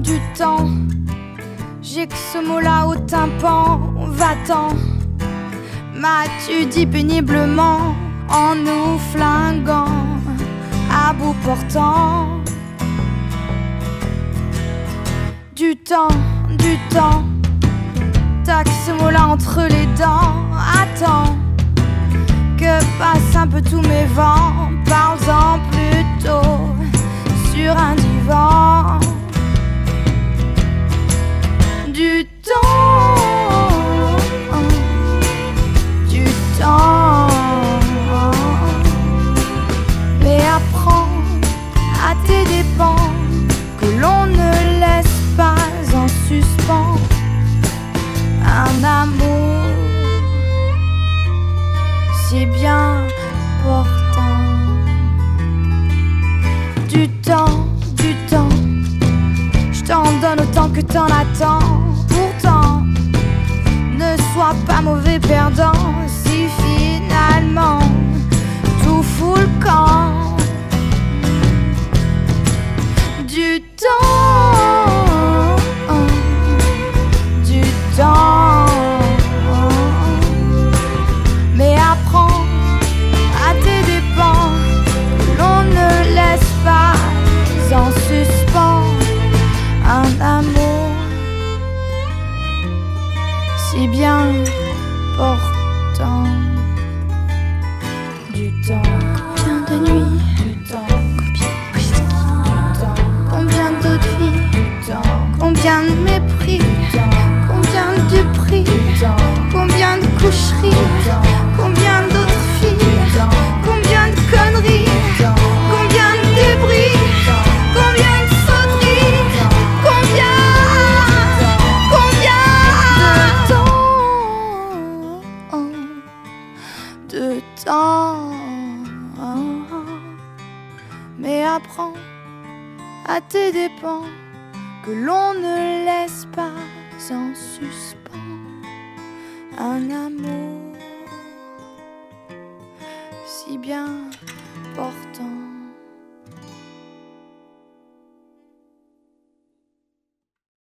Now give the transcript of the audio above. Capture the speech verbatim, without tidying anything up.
du temps. J'ai que ce mot-là au tympan. Va-t'en, m'as-tu dit péniblement, en nous flinguant à bout portant. Du temps, du temps, t'as que ce mot-là entre les dents. Attends que passent un peu tous mes vents. Parle-en plutôt sur un divan. Du temps, du temps, mais apprends à tes dépens que l'on ne laisse pas en suspens un amour si bien portant. Du temps, du temps, je t'en donne autant que t'en attends. Pourtant, ne sois pas mauvais perdant si finalement tout fout le camp. Du temps, du temps, mais apprends à tes dépens que l'on ne laisse pas en suspens un amour si bien portant. Du temps, combien de nuits, du temps, combien de temps, combien d'autres vies, du temps, combien de mépris, combien de prix, combien de coucheries, combien d'autres filles, combien de conneries, combien de débris, combien de sauteries, combien, combien de temps, de temps, mais apprends à tes dépens que l'on ne laisse pas en suspens un amour si bien porté.